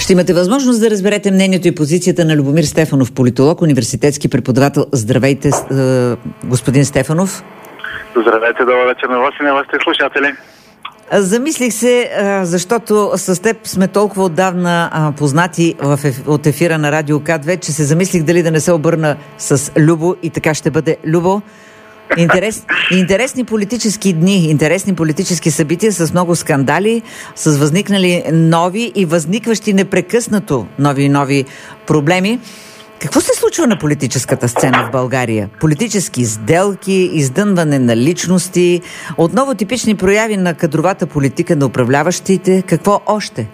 Ще имате възможност да разберете мнението и позицията на Любомир Стефанов, политолог, университетски преподавател. Здравейте, господин Стефанов. Здравейте, добър вечер на вас и на вашите слушатели. Замислих се, защото с теб сме толкова отдавна познати от ефира на Радио К2, че се замислих дали да не се обърна с Любо и така ще бъде. Любо, интересни политически дни, интересни политически събития с много скандали, с възникнали нови и възникващи непрекъснато нови и нови проблеми. Какво се случва на политическата сцена в България? Политически сделки, издънване на личности, отново типични прояви на кадровата политика на управляващите. Какво още?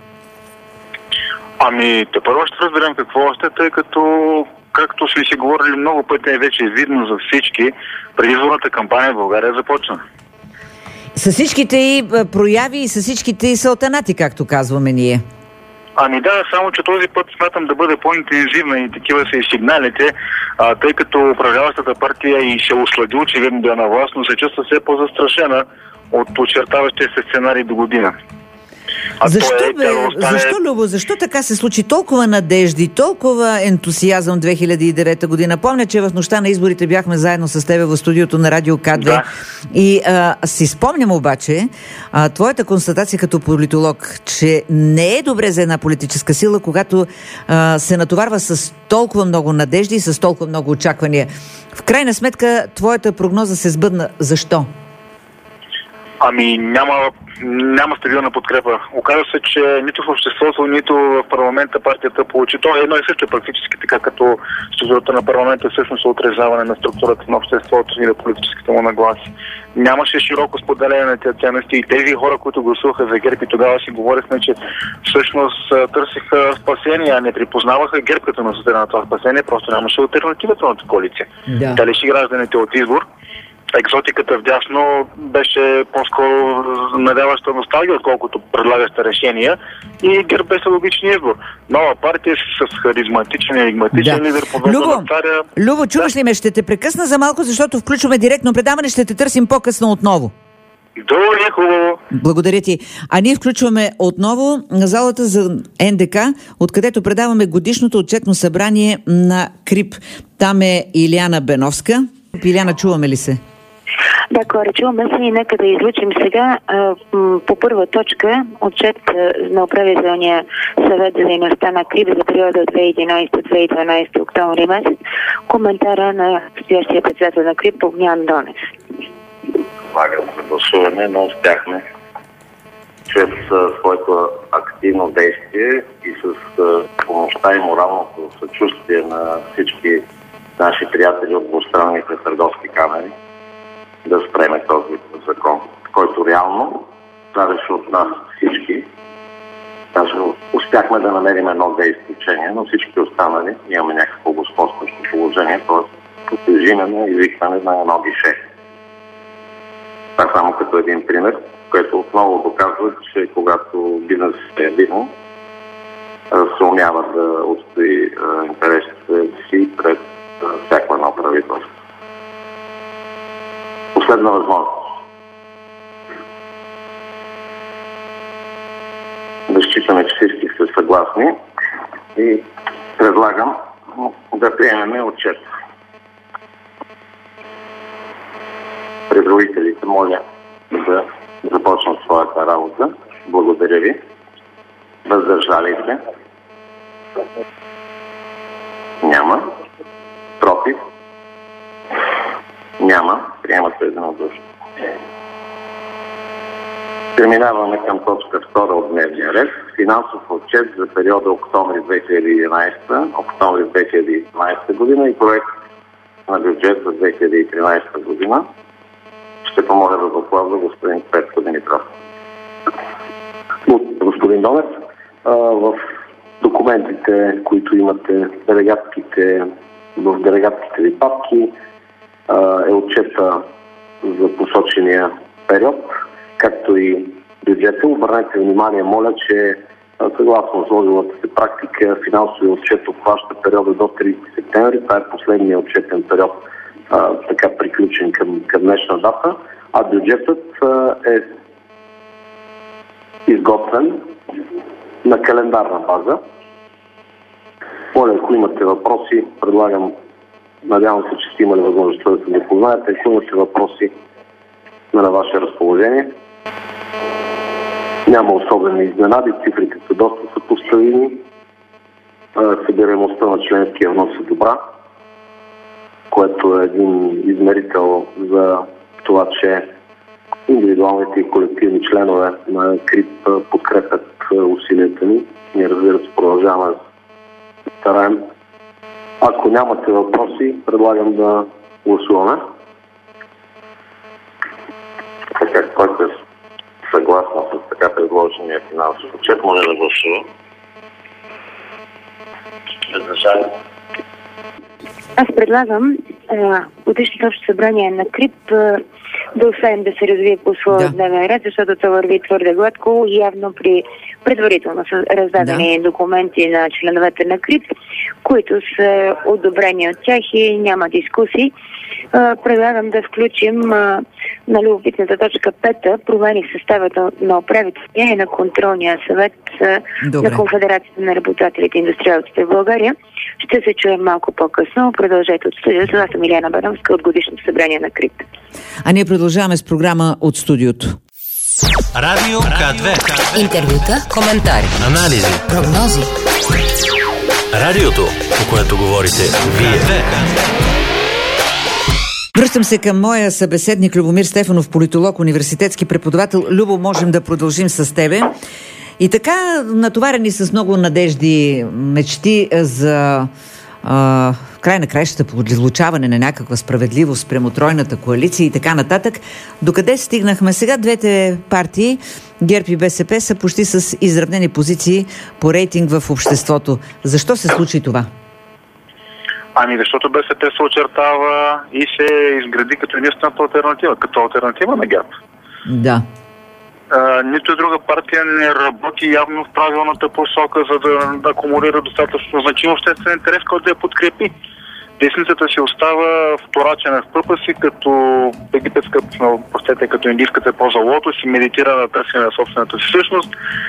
Тепърво ще разберем какво още, тъй като, както сме си говорили много пъти, е вече видно за всички, предизборната кампания в България започна. С всичките и прояви и с всичките и салтанати, както казваме ние. Да, само че този път смятам да бъде по-интензивна и такива са и сигналите, тъй като управляващата партия и се услади очевидно да е на власт, но се чувства все по-застрашена от очертаващия се сценарий до година. Защо, Любо? Защо така се случи? Толкова надежди, толкова ентусиазъм 2009 година. Помня, че в нощта на изборите бяхме заедно с тебе в студиото на Радио К2. Да. И си спомням обаче твоята констатация като политолог, че не е добре за една политическа сила, когато се натоварва с толкова много надежди и с толкова много очаквания. В крайна сметка, твоята прогноза се сбъдна. Защо? Няма стабилна подкрепа. Оказва се, че нито в обществото, нито в парламента партията получи. То е едно и също практически така, като структурата на парламента всъщност е отрезаване на структурата на обществото и на политическите му нагласи. Нямаше широко споделяне на тези ценности и тези хора, които гласуваха за ГЕРБ и тогава си говорихме, че всъщност търсиха спасение, а не припознаваха ГЕРБ като носител на това спасение, просто нямаше алтернативата на коалиция. Да. Те лиши гражданите от избор. Екзотиката вдясно беше по-скоро надяваща носталгия, отколкото предлагаща решения и ГЕРБ беше логичен избор. Нова партия с харизматичен, енигматичен лидер, подобно на стария. Любо, чуваш ли ме? Ще те прекъсна за малко, защото включваме директно предаване, ще те търсим по-късно отново. Добре, хубаво. Благодаря ти. А ние включваме отново на залата за НДК, откъдето предаваме годишното отчетно събрание на КРИБ. Там е Илияна Беновска. Иляна, чуваме ли се? Да, Коре, чуваме се и нека да излучим сега по първа точка отчет на управителния съвет за дейността на КРИБ за периода 2011-2012 октомври месец. Коментара на стоящия председател на КРИБ Огнян Донев. Слагам за гласуване, но успяхме чрез своето активно действие и с помощта и моралното съчувствие на всички наши приятели от двустранните търговски камери да спреме този закон, който реално правеше от нас всички. Даже успяхме да намерим едно-две изключения, но всички останали имаме някакво господстващо положение, т.е. подлежиме и викване на едно гише. Това само като един пример, който отново доказва, че когато бизнес е видно, се умява да отстои интересите си пред всяко едно правителство. Последна възможност. Да считаме, че всички сте съгласни и предлагам да приемем отчет. Предводителите моля да започнат своята работа. Благодаря ви. Въздържали се? Няма. Против? Няма. Приема се единодушно. Преминаваме към точка 2 от дневния ред. Финансов отчет за периода октомври 2011-октомври 2012 година и проект на бюджет за 2013 година. Ще помоля да докладва господин Петко Димитров. Господин Донев, в документите, които имате в делегатките ви папки, е отчета за посочения период, както и бюджета. Обърнете внимание, моля, че съгласно сложилата се практика, финансовия отчет обхваща периода до 30 септември. Това е последният отчетен период, така приключен към днешна дата, а бюджетът е изготвен на календарна база. Моля, ако имате въпроси, предлагам, надявам се, че сте имали възможността да се запознаете. Ако имате въпроси, сме на ваше разположение. Няма особени изненади, цифрите са доста съпоставими. Събираемостта на членския внос е добра, което е един измерител за това, че индивидуалните и колективни членове на КРИБ подкрепят усилията ни. Ние, разбира се, продължаваме да се стараем. Ако нямате въпроси, предлагам да гласуваме. Така, който е съгласно с така предложения финансов отчет, може да гласува. Аз предлагам годишното общо събрание на КРИБ да оставим да се развие по своя дневен ред, защото това върви твърде гладко и явно при предварително са раздадени документи на членовете на КРИБ, които са одобрени от тях и няма дискусии. Предлагам да включим на любопитната точка 5 промени в съставата на управителния и на контролния съвет на Конфедерацията на работодателите и индустриалците в България. Ще се чуем малко по-късно. Продължете от студиото. Аз съм Илияна Бадамска от годишното събрание на КРИБ. А ние продължаваме с програма от студиото. Радио К2. Интервюта, коментари, анализи, прогнози. Радиото, по което говорите вие. Връщам се към моя събеседник Любомир Стефанов, политолог, университетски преподавател. Любо, можем да продължим с тебе. И така, натоварени с много надежди, мечти за край на краищата по излучаване на някаква справедливост прямо тройната коалиция и така нататък. Докъде стигнахме сега? Двете партии, ГЕРБ и БСП, са почти с изравнени позиции по рейтинг в обществото. Защо се случи това? Защото БСП се очертава и се изгради като единствената алтернатива, като алтернатива на ГЕРБ. Да. Нито друга партия не работи явно в правилната посока, за да акумулира достатъчно значим обществен интерес, който да я подкрепи. Десницата си остава вторачена в пъпа си, като египетска, като индийската поза лотос и медитира на търсене на собствената си същност.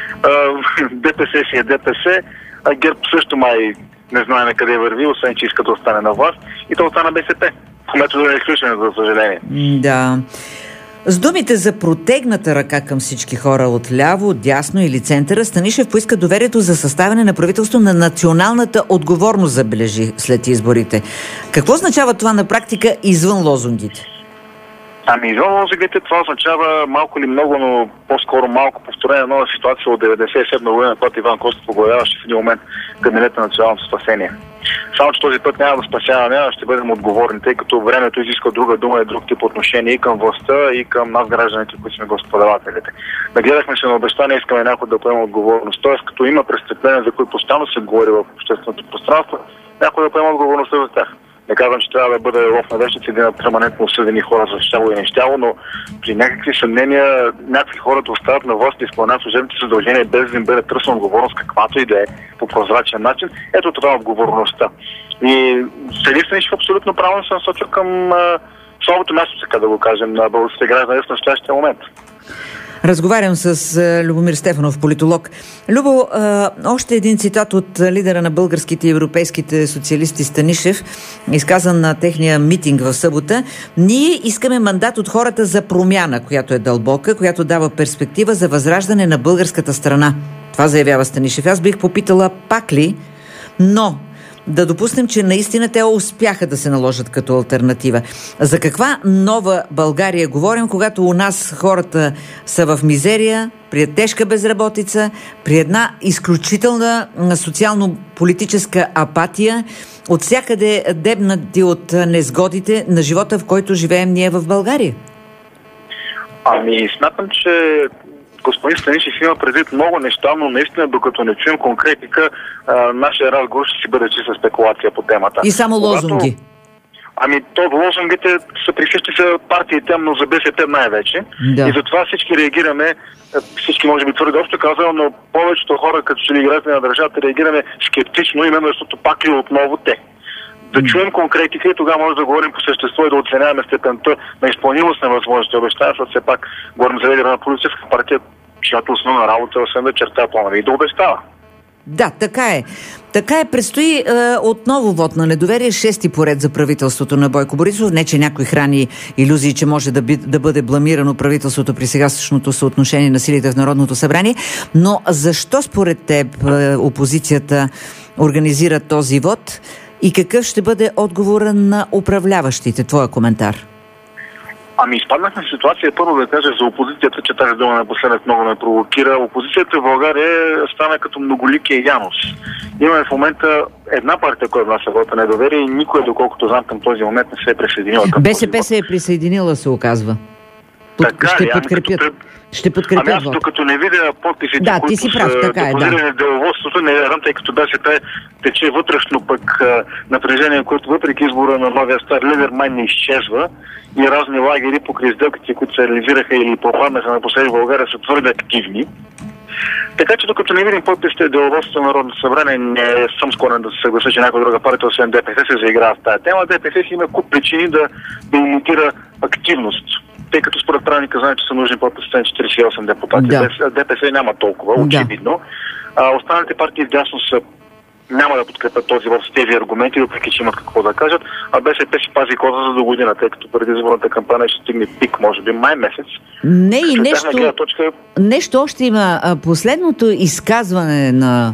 ДПС си е ДПС, а ГЕРБ също май не знае на къде върви, освен че иска да остане на власт. И то остана БСП. В метода на изключване, за съжаление. Да. С думите за протегната ръка към всички хора от ляво, от дясно или центъра, Станишев поиска доверието за съставяне на правителство на националната отговорност, забележи след изборите. Какво означава това на практика извън лозунгите? Извън лозунгите това означава малко или много, но по-скоро малко повторение на нова ситуация от 97 година, когато Иван Костов оглавяваше в един момент кабинета на националното спасение. Само че този път няма да спасяваме, а ще бъдем отговорни, тъй като времето изисква друга дума и друг тип отношение и към властта, и към нас гражданите, които сме господавателите. Нагледахме се на обещания, искаме някой да поема отговорност. Тоест, като има престъпления, за които постоянно се говори в общественото пространство, някой да поема отговорността за тях. Не казвам, че трябва да бъде лов на вещици или на перманентно осъдени хора за щяло и нещяло, но при някакви съмнения някакви хора да остават на власт и изпълняват служебните задължения без да им бъде търсена отговорност, каквато и да е, по прозрачен начин. Ето това е отговорността. И следствено ще абсолютно правилно се насочва към слабото място, така да го кажем, на българските граждани в настоящия момент. Разговарям с Любомир Стефанов, политолог. Любо, още един цитат от лидера на българските и европейските социалисти Станишев, изказан на техния митинг в събота. Ние искаме мандат от хората за промяна, която е дълбока, която дава перспектива за възраждане на българската страна. Това заявява Станишев. Аз бих попитала пак ли, но да допуснем, че наистина те успяха да се наложат като алтернатива. За каква нова България говорим, когато у нас хората са в мизерия, при тежка безработица, при една изключителна социално-политическа апатия, от всякъде дебнати от незгодите на живота, в който живеем ние в България? Смятам, че господин Станишев има предвид много неща, но наистина, докато не чуем конкретика, нашия разговор ще си бъде чиста спекулация по темата. И само лозунги. Лозунгите са присъщи за партиите, но за БСП най-вече. Да. И затова всички реагираме, всички може би твърде общо казвам, но повечето хора, като че ли граждани на държавата, реагираме скептично, именно защото пак ли отново те. Да чуем конкретика и тогава може да говорим по същество и да оценяваме степента на изпълнимост на възможности обещания, защото все пак говорим за лидера на политическа партия, чиято основна работа е освен да чертая планове и да обещава. Да, така е. Така е, предстои отново вод на недоверие, 6-ти поред за правителството на Бойко Борисов. Не, че някой храни илюзии, че може да бъде бламирано правителството при сегашното съотношение на силите в Народното събрание. Но защо според теб опозицията организира този вод и какъв ще бъде отговора на управляващите? Твоя коментар. Изпаднахме в ситуация, първо да кажа за опозицията, че тази дума напоследък много ме провокира. Опозицията в България стана като многоликия Янус. Имаме в момента една партия, която внася вот на недоверие и никой, доколкото знам към този момент, не се е присъединила към БСП се е присъединила, се оказва. Ще подкрепят. Ще подкрепят аз докато не видя подписите, които са депозирани в деловодството, не вярвам, тъй като БСП тече вътрешно пък напрежение, което въпреки избора на новия стар лидер май не изчезва и разни лагери покрай сделките, които се реализираха или попаднаха напоследък в България, са твърде активни. Така че докато не видим подписите в деловодството на Народното събрание, не съм склонен да се съглася, че някоя друга партия, освен ДПС, се заиграва в тази тема. ДПС си има куп причини да имитира активност. Тъй като според правилника знаят, че са нужни подписите на 48 депутати. Да. ДПС няма толкова, очевидно. Останалите партии вдясно няма да подкрепят този въпрос с тези аргументи, въпреки че имат какво да кажат, а БСП си пази коза за до година, тъй като преди изборната кампания ще стигне пик, може би май месец. Не, и нещо още има. Последното изказване на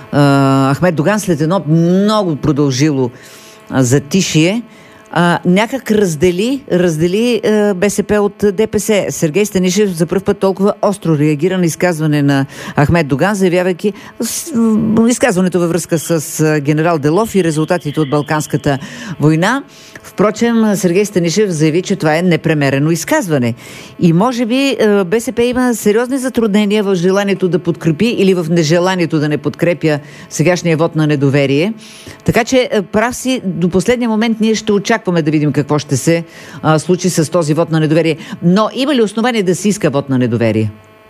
Ахмед Доган след едно много продължило затишие, някак раздели БСП от ДПС. Сергей Станишев за пръв път толкова остро реагира на изказване на Ахмед Доган, заявявайки изказването във връзка с генерал Делов и резултатите от Балканската война. Впрочем, Сергей Станишев заяви, че това е непремерено изказване. И може би БСП има сериозни затруднения в желанието да подкрепи или в нежеланието да не подкрепя сегашния вод на недоверие. Така че прав си, до последния момент ние ще очакваме да видим какво ще се случи с този вод на недоверие. Но има ли основание да се иска вод на недоверие?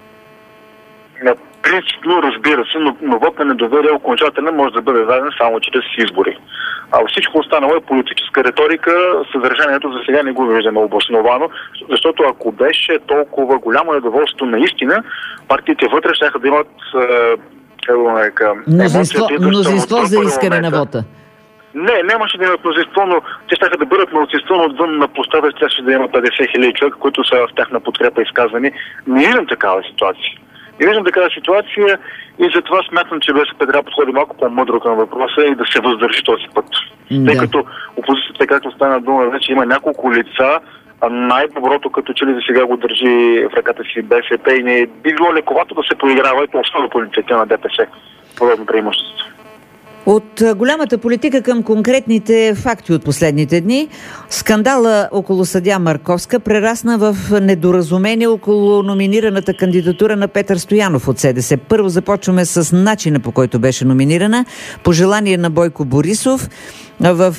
Принципно, разбира се, но вод на недоверие окончателно може да бъде даден само чрез избори. Всичко останало е политическа риторика, съдържанието за сега не го виждаме обосновано, защото ако беше толкова голямо недоволство наистина, партиите вътре ще да имат мнозинство за искане на вота. Не, нямаше да имат мнозинство, но те щяха да бъдат мнозинство, но отвън на площада ще да има 50 000 човека, които са в тяхна подкрепа изказвани. Не виждам такава ситуация. Не виждам такава ситуация и затова смятам, че БСП трябва да подходи малко по-мъдро към въпроса и да се въздържи този път. Да. Тъй като опозицията, както стана дума, вече има няколко лица, а най-доброто като че ли за сега го държи в ръката си БСП и не би било лековато да се поиграва, и то основно по инициатива на ДПС. Подобно преимущество. От голямата политика към конкретните факти от последните дни, скандала около съдия Марковска прерасна в недоразумение около номинираната кандидатура на Петър Стоянов от СДС. Първо започваме с начина, по който беше номинирана, по желание на Бойко Борисов, в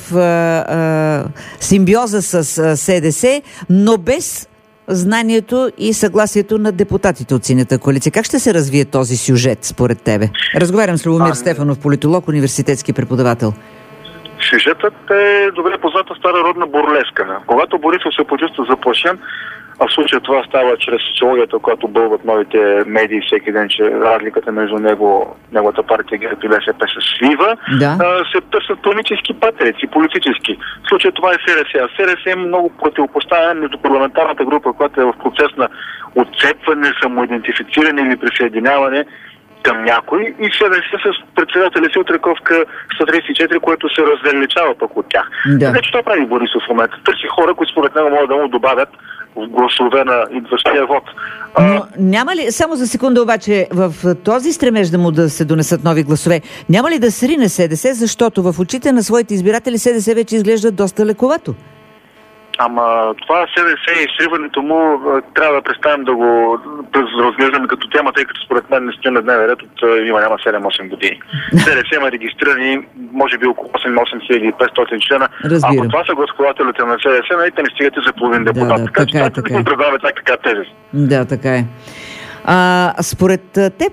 симбиоза с СДС, но без знанието и съгласието на депутатите от Синята коалиция. Как ще се развие този сюжет, според тебе? Разговарям с Любомир Стефанов, политолог, университетски преподавател. Сюжетът е добре позната стара родна бурлеска. Когато Борисов се почувства заплашен, а в случая това става чрез социологията, която бълват новите медии всеки ден, че разликата между неговата партия ГЕРБ и БСП се свива, се търсят политически патерици, политически. В случая това е СРС. А СРС е много противопоставена между парламентарната група, която е в процес на отцепване, самоидентифициране или присъединяване към някой, и СДС с председателя си от Раковска 134, което се различава пък от тях. Значи това прави Борисов в момента. Търси хора, които според него могат да му добавят в гласове на идващия вод. Но няма ли, само за секунда обаче, в този стремеж да му да се донесат нови гласове, няма ли да срине СДС, защото в очите на своите избиратели СДС вече изглежда доста лековато? Ама това СДС и сриването му трябва да представим да го разглеждаме като тема, тъй като според мен не стои на дневен ред от няма 7-8 години. СДС има регистрирани може би около 8500 члена. Разбирам. Ако това са гласоподавателите на СДС, нали те не стигате за половин депутат. Така че да го предаваме така тезис. Да, така е. Според теб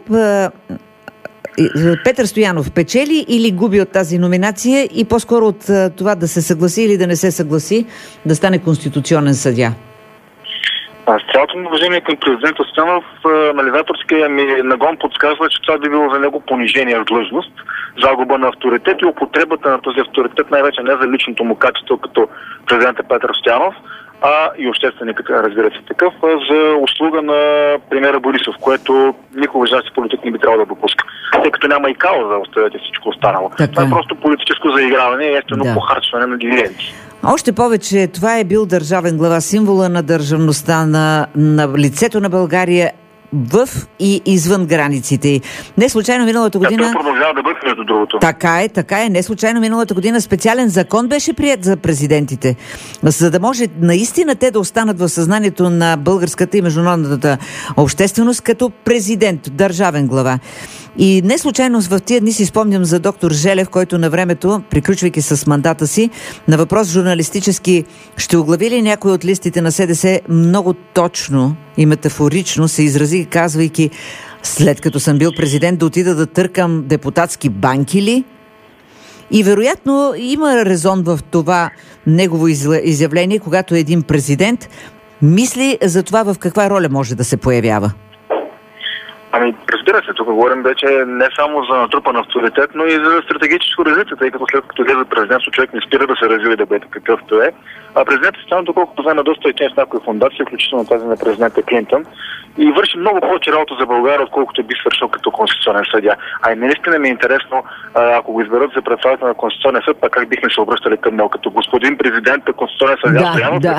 Петър Стоянов печели или губи от тази номинация и по-скоро от това да се съгласи или да не се съгласи да стане конституционен съдия? С цялото ми уважение към президента Стоянов, анализаторския ми нагон подсказва, че това би било за него понижение в длъжност, загуба на авторитет и употребата на този авторитет най-вече не за личното му качество като президента Петър Стоянов, а и общественикът, разбира се такъв, за услуга на премиера Борисов, което никой уважаващ политик не би трябвало да допуска. Тъй като няма и кауза, оставете всичко останало. Това е просто политическо заиграване и естествено похарчване на дивиденти. Още повече, това е бил държавен глава, символа на държавността, на лицето на България в и извън границите. Не случайно миналата година... Това продължава да бъде, между другото. Така е. Не случайно миналата година специален закон беше приет за президентите, за да може наистина те да останат в съзнанието на българската и международната общественост като президент, държавен глава. И не случайно в тия дни си спомням за доктор Желев, който на времето, приключвайки с мандата си, на въпрос журналистически ще оглави ли някой от листите на СДС, много точно и метафорично се изрази, казвайки: след като съм бил президент, да отида да търкам депутатски банки ли? И вероятно има резон в това негово изявление, когато един президент мисли за това в каква роля може да се появява. Разбира се, тук говорим вече не само за натрупан авторитет, но и за стратегическо развитие, тъй като след като излезе президентство, човек не спира да се развива и да бъде какъвто е. А президентът Стоянов, доколкото знае, доста и с някои фондации, включително тази на президента Клинтън, и върши много повече работа за България, отколкото би свършил като конституционен съдия. А и наистина ми е интересно, ако го изберат за председател на Конституционен съд, пак как бихме се обръщали към него, като господин президент, конституционен съдия Стоянов. Да.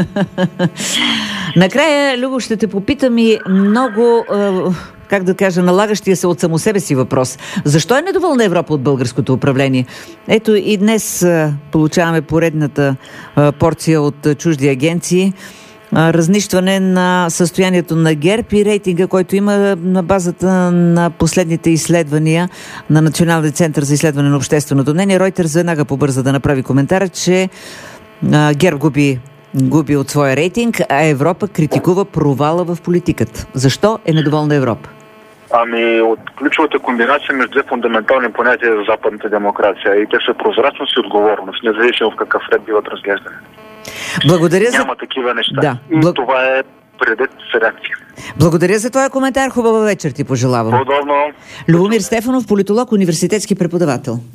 Накрая, Любо, ще те попитам и много... как да кажа, налагащия се от само себе си въпрос. Защо е недоволна Европа от българското управление? Ето и днес получаваме поредната порция от чужди агенции. Разнищване на състоянието на ГЕРБ и рейтинга, който има на базата на последните изследвания на Националния център за изследване на общественото мнение. Ройтерс веднага побърза да направи коментара, че ГЕРБ губи от своя рейтинг, а Европа критикува провала в политиката. Защо е недоволна Европа? От ключовата комбинация между две фундаментални понятия за западната демокрация. И те са прозрачност и отговорност, независимо в какъв ред биват разглеждани. Няма такива неща. Да. И това е предет с реакция. Благодаря за този коментар. Хубава вечер ти пожелавам. Подобно. Любомир Стефанов, политолог, университетски преподавател.